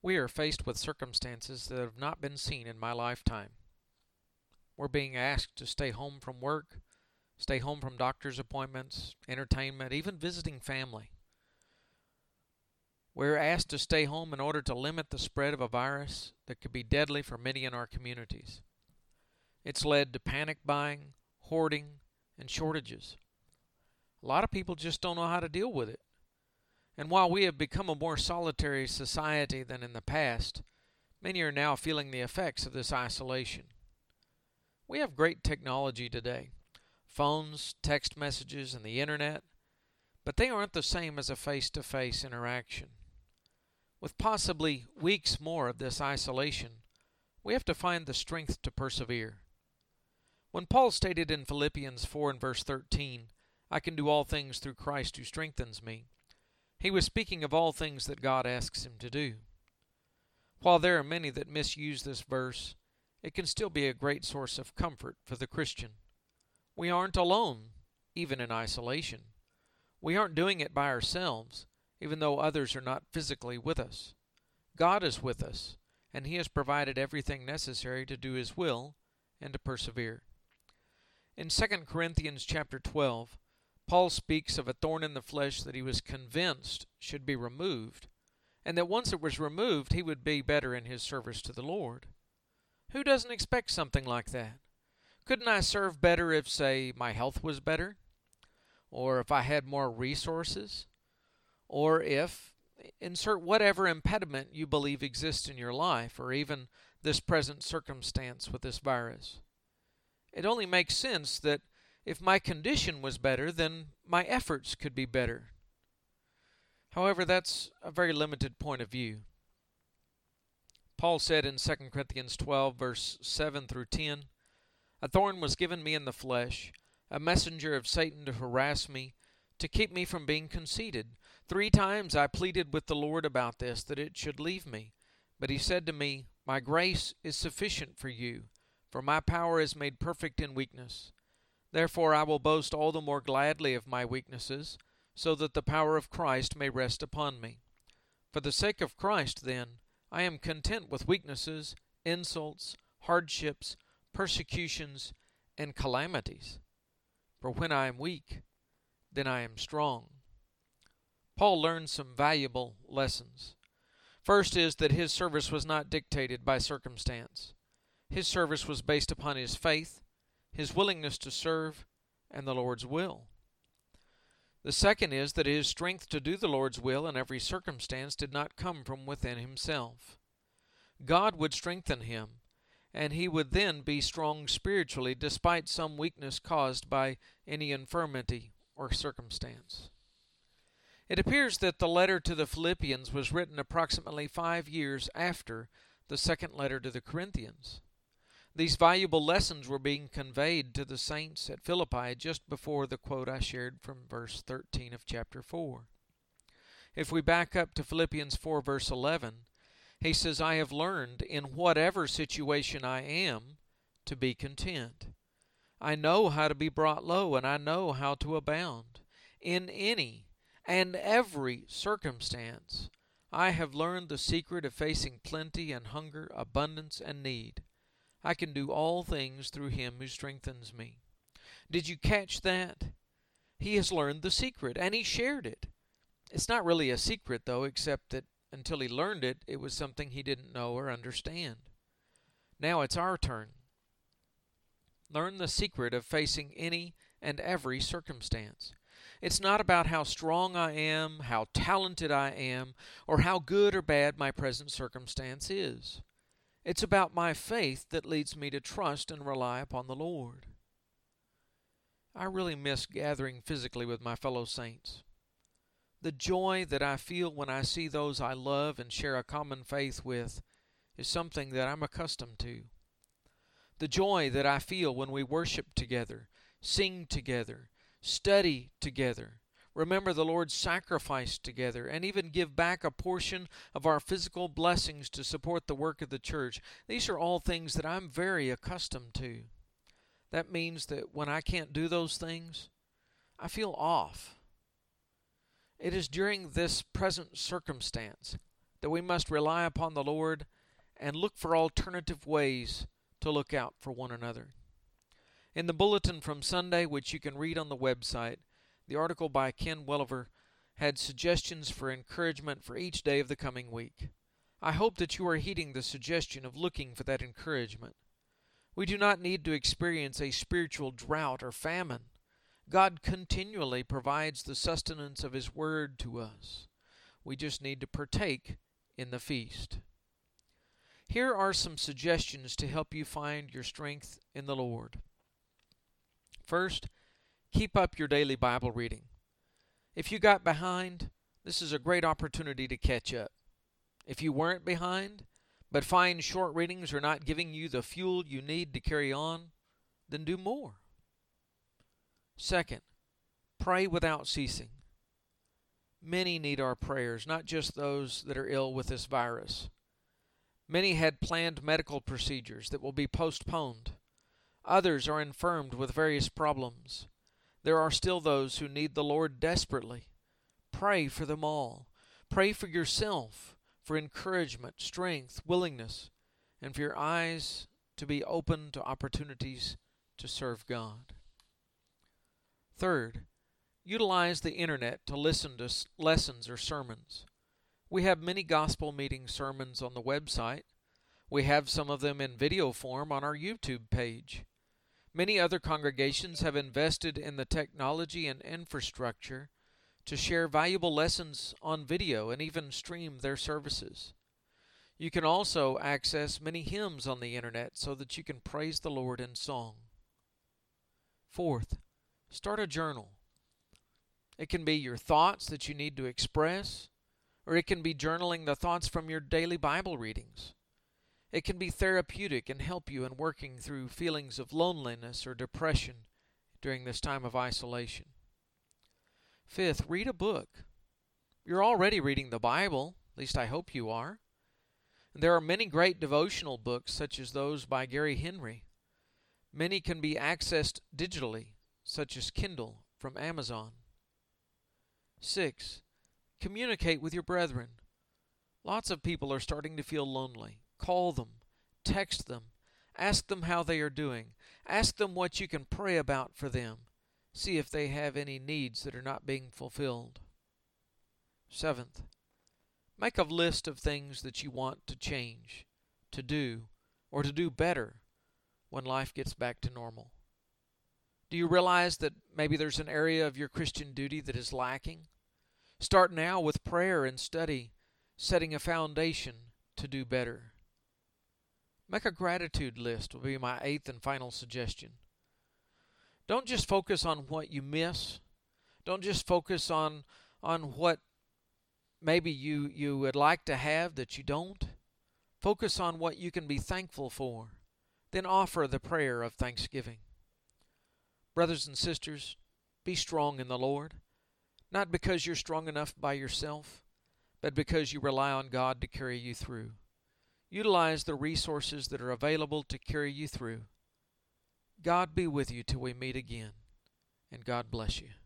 We are faced with circumstances that have not been seen in my lifetime. We're being asked to stay home from work, stay home from doctor's appointments, entertainment, even visiting family. We're asked to stay home in order to limit the spread of a virus that could be deadly for many in our communities. It's led to panic buying, hoarding, and shortages. A lot of people just don't know how to deal with it. And while we have become a more solitary society than in the past, many are now feeling the effects of this isolation. We have great technology today, phones, text messages, and the internet, but they aren't the same as a face-to-face interaction. With possibly weeks more of this isolation, we have to find the strength to persevere. When Paul stated in Philippians 4 and verse 13, "I can do all things through Christ who strengthens me," he was speaking of all things that God asks him to do. While there are many that misuse this verse, it can still be a great source of comfort for the Christian. We aren't alone, even in isolation. We aren't doing it by ourselves, even though others are not physically with us. God is with us, and He has provided everything necessary to do His will and to persevere. In 2 Corinthians chapter 12, Paul speaks of a thorn in the flesh that he was convinced should be removed, and that once it was removed, he would be better in his service to the Lord. Who doesn't expect something like that? Couldn't I serve better if, say, my health was better? Or if I had more resources? Or if, insert whatever impediment you believe exists in your life, or even this present circumstance with this virus. It only makes sense that if my condition was better, then my efforts could be better. However, that's a very limited point of view. Paul said in 2 Corinthians 12, verse 7 through 10, "A thorn was given me in the flesh, a messenger of Satan to harass me, to keep me from being conceited. 3 times I pleaded with the Lord about this, that it should leave me. But He said to me, 'My grace is sufficient for you, for my power is made perfect in weakness. Therefore I will boast all the more gladly of my weaknesses, so that the power of Christ may rest upon me. For the sake of Christ, then, I am content with weaknesses, insults, hardships, persecutions, and calamities. For when I am weak, then I am strong." Paul learned some valuable lessons. First is that his service was not dictated by circumstance. His service was based upon his faith, his willingness to serve, and the Lord's will. The second is that his strength to do the Lord's will in every circumstance did not come from within himself. God would strengthen him, and he would then be strong spiritually despite some weakness caused by any infirmity or circumstance. It appears that the letter to the Philippians was written approximately 5 years after the second letter to the Corinthians. These valuable lessons were being conveyed to the saints at Philippi just before the quote I shared from verse 13 of chapter 4. If we back up to Philippians 4 verse 11, he says, "I have learned in whatever situation I am to be content. I know how to be brought low, and I know how to abound. In any and every circumstance, I have learned the secret of facing plenty and hunger, abundance and need. I can do all things through Him who strengthens me." Did you catch that? He has learned the secret, and he shared it. It's not really a secret, though, except that until he learned it, it was something he didn't know or understand. Now it's our turn. Learn the secret of facing any and every circumstance. It's not about how strong I am, how talented I am, or how good or bad my present circumstance is. It's about my faith that leads me to trust and rely upon the Lord. I really miss gathering physically with my fellow saints. The joy that I feel when I see those I love and share a common faith with is something that I'm accustomed to. The joy that I feel when we worship together, sing together, study together, remember the Lord's sacrifice together, and even give back a portion of our physical blessings to support the work of the church. These are all things that I'm very accustomed to. That means that when I can't do those things, I feel off. It is during this present circumstance that we must rely upon the Lord and look for alternative ways to look out for one another. In the bulletin from Sunday, which you can read on the website, the article by Ken Welliver had suggestions for encouragement for each day of the coming week. I hope that you are heeding the suggestion of looking for that encouragement. We do not need to experience a spiritual drought or famine. God continually provides the sustenance of His Word to us. We just need to partake in the feast. Here are some suggestions to help you find your strength in the Lord. First, keep up your daily Bible reading. If you got behind, this is a great opportunity to catch up. If you weren't behind, but find short readings are not giving you the fuel you need to carry on, then do more. Second, pray without ceasing. Many need our prayers, not just those that are ill with this virus. Many had planned medical procedures that will be postponed. Others are infirmed with various problems. There are still those who need the Lord desperately. Pray for them all. Pray for yourself, for encouragement, strength, willingness, and for your eyes to be open to opportunities to serve God. Third, utilize the internet to listen to lessons or sermons. We have many gospel meeting sermons on the website. We have some of them in video form on our YouTube page. Many other congregations have invested in the technology and infrastructure to share valuable lessons on video and even stream their services. You can also access many hymns on the internet so that you can praise the Lord in song. Fourth, start a journal. It can be your thoughts that you need to express, or it can be journaling the thoughts from your daily Bible readings. It can be therapeutic and help you in working through feelings of loneliness or depression during this time of isolation. Fifth, read a book. You're already reading the Bible, at least I hope you are. And there are many great devotional books such as those by Gary Henry. Many can be accessed digitally, such as Kindle from Amazon. 6. Communicate with your brethren. Lots of people are starting to feel lonely. Call them, text them, ask them how they are doing. Ask them what you can pray about for them. See if they have any needs that are not being fulfilled. 7th, make a list of things that you want to change, to do, or to do better when life gets back to normal. Do you realize that maybe there's an area of your Christian duty that is lacking? Start now with prayer and study, setting a foundation to do better. Make a gratitude list will be my 8th and final suggestion. Don't just focus on what you miss. Don't just focus on what maybe you would like to have that you don't. Focus on what you can be thankful for. Then offer the prayer of thanksgiving. Brothers and sisters, be strong in the Lord, not because you're strong enough by yourself, but because you rely on God to carry you through. Utilize the resources that are available to carry you through. God be with you till we meet again, and God bless you.